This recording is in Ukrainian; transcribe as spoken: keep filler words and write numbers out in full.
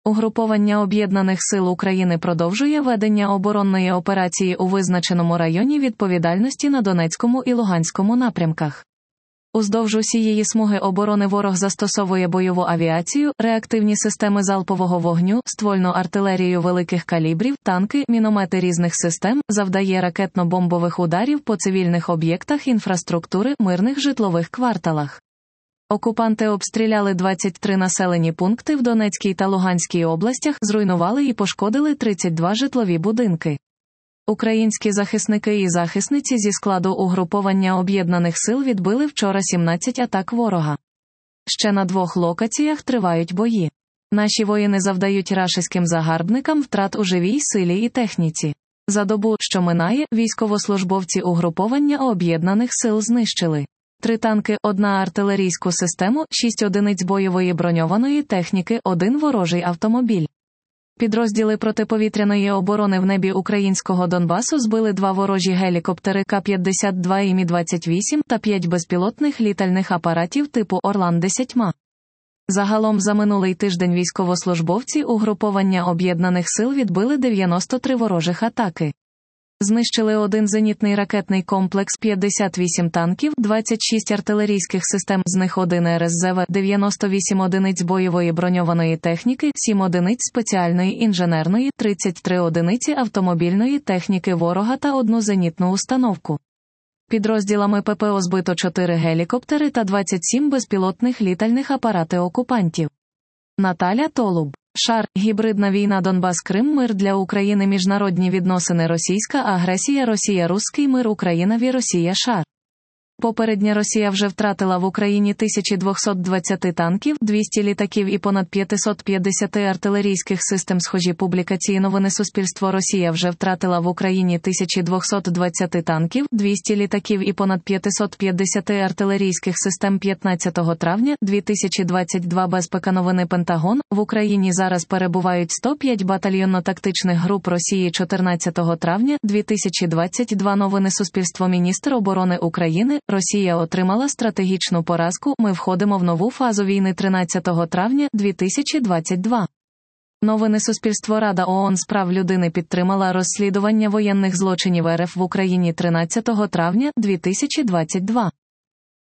Угруповання Об'єднаних сил України продовжує ведення оборонної операції у визначеному районі відповідальності на Донецькому і Луганському напрямках. Уздовж усієї смуги оборони ворог застосовує бойову авіацію, реактивні системи залпового вогню, ствольну артилерію великих калібрів, танки, міномети різних систем, завдає ракетно-бомбових ударів по цивільних об'єктах інфраструктури, мирних житлових кварталах. Окупанти обстріляли двадцять три населені пункти в Донецькій та Луганській областях, зруйнували і пошкодили тридцять два житлові будинки. Українські захисники і захисниці зі складу угруповання Об'єднаних сил відбили вчора сімнадцять атак ворога. Ще на двох локаціях тривають бої. Наші воїни завдають рашистським загарбникам втрат у живій силі і техніці. За добу, що минає, військовослужбовці угруповання Об'єднаних сил знищили три танки, одна артилерійську систему, шість одиниць бойової броньованої техніки, один ворожий автомобіль. Підрозділи протиповітряної оборони в небі українського Донбасу збили два ворожі гелікоптери Ка п'ятдесят два і Мі двадцять вісім та п'ять безпілотних літальних апаратів типу Орлан десять. Загалом за минулий тиждень військовослужбовці угруповання Об'єднаних сил відбили дев'яносто три ворожих атаки. Знищили один зенітний ракетний комплекс, п'ятдесят вісім танків, двадцять шість артилерійських систем, з них один Ер Ес Зе Ве, дев'яносто вісім одиниць бойової броньованої техніки, сім одиниць спеціальної інженерної, тридцять три одиниці автомобільної техніки ворога та одну зенітну установку. Підрозділами Пе Пе О збито чотири гелікоптери та двадцять сім безпілотних літальних апарати окупантів. Наталя Толуб. Шар. Гібридна війна Донбас-Крим. Мир для України. Міжнародні відносини. Російська агресія. Росія. Руський мир. Україна. Ві. Росія. Шар. Попередня Росія вже втратила в Україні тисячу двісті двадцять танків, двісті літаків і понад п'ятсот п'ятдесят артилерійських систем. Схожі публікації новини Суспільство. Росія вже втратила в Україні тисячу двісті двадцять танків, двісті літаків і понад п'ятсот п'ятдесят артилерійських систем. п'ятнадцятого травня дві тисячі двадцять два. Безпека. Новини Пентагон. В Україні зараз перебувають сто п'ять батальйонно-тактичних груп Росії. чотирнадцятого травня дві тисячі двадцять два. Новини Суспільство. Міністр оборони України. Росія отримала стратегічну поразку. Ми входимо в нову фазу війни. тринадцятого травня дві тисячі двадцять два. Новини Суспільство. Рада ООН з прав людини підтримала розслідування воєнних злочинів Ер Еф в Україні. тринадцятого травня дві тисячі двадцять два.